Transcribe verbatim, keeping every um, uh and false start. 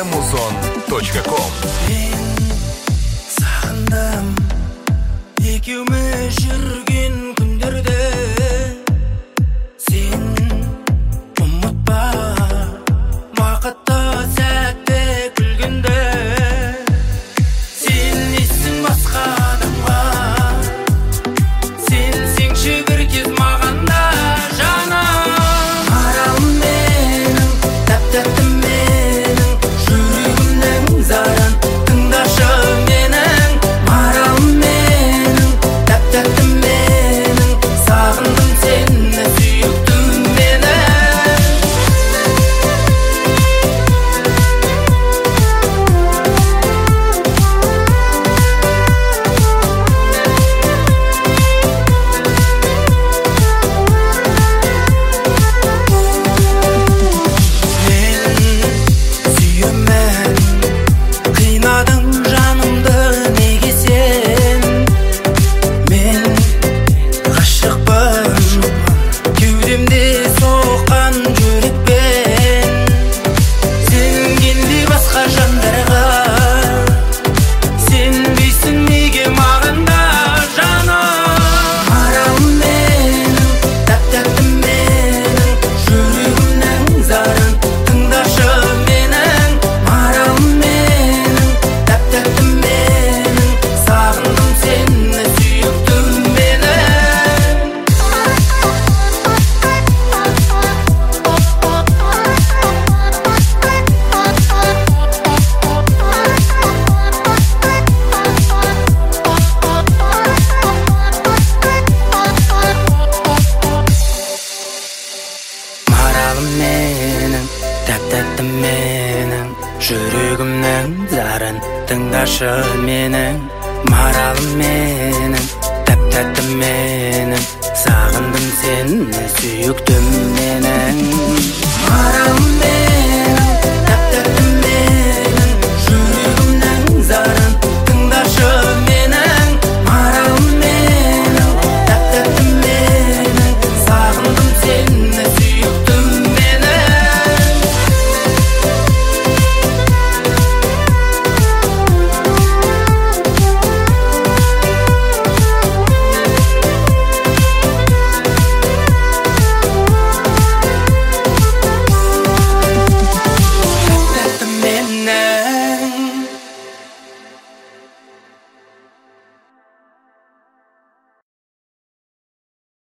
музон точка ком. Мен сағындым екеуміз жүрген күндерде, сен ұмытпа бақытты сәтте күлгенде. Сен естің басқа адамға, сенсеңші бір кез маған да жаным. Аралым менің, тәп-тәттім менің, жүрегімнің зарын тыңдашы менің. Аралым менің, тәп-тәттім менің, сағындым сені, сүйіктім менің. Сүйемін, қинадың жанымды неге сен? Мен ғашықпын, кеудемде соққан жүрекпен. Сенгендей басқа жандарға, сенбейсің неге маған да жаным? Аралым менің, тәп-тәттім менің, жүрегімнің зарын тыңдашы менің. Аралым менің, тәп-тәттім менің, сағындым сені, сүйіктім менің. Маралым менің, тәп-тәттім менің, жүрегімнің зарын тыңдашы менің. Маралым менің, тәп-тәттім менің, сағындым сені, сүйіктім менің.